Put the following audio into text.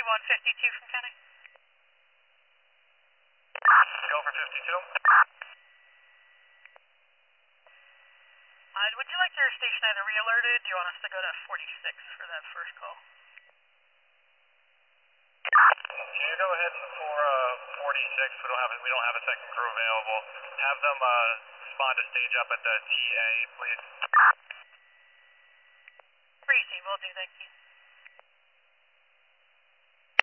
152 from Kenny. Go for 52. Would you like your station either re-alerted? Do you want us to go to 46 for that first call? Can you go ahead and for 46? We don't have a second crew available. Have them spawn to stage up at the TA, please. Breezy, will do, thank you.